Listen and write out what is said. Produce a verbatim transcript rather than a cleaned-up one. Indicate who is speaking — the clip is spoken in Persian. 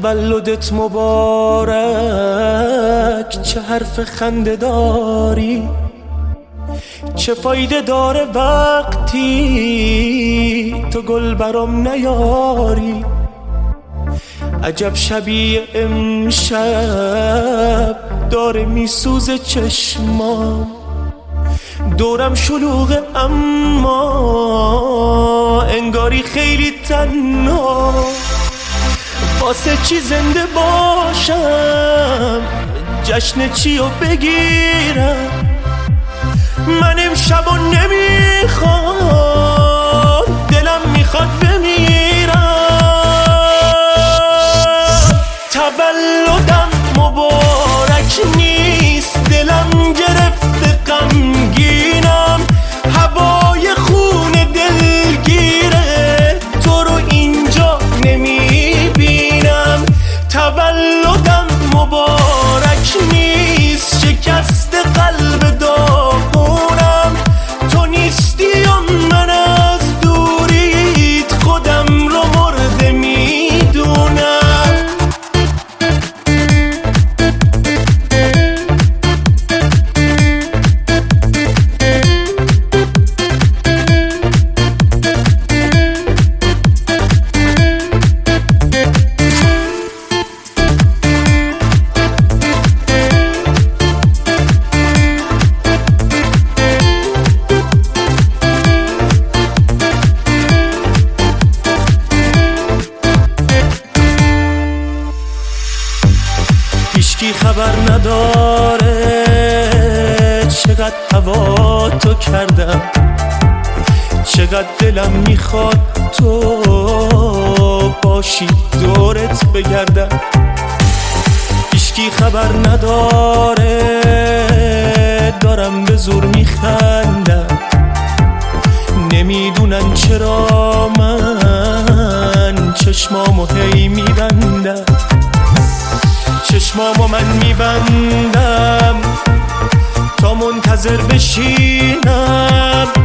Speaker 1: تولدت مبارک، چه حرف خنده داری، چه فایده داره وقتی تو گل برام نیاری. عجب شبیه امشب داره میسوزه چشمام، دورم شلوغه اما انگاری خیلی تنها. واسه چی زنده باشم، جشن چی رو بگیرم، من امشب رو نمیخوام، دلم میخواد بمیرم. تولدم مبارک نیست، دلم گرفته غمگینم، هوای خون دلگیره تو رو اینجا نمیبینم. تولدم مبارک نیست، شکست قلب داغونم، تو نیستی و من از دوریت خودم رو مرده میدونم. هیچکی خبر نداره چقدر هوا تو کردم، چقدر دلم میخواد تو باشی دورت بگردم. هیچکی خبر نداره دارم به زور میخندم، نمیدونن چرا من چشمامو هی میبندم، چشمامو من میبندم تا منتظر بشینم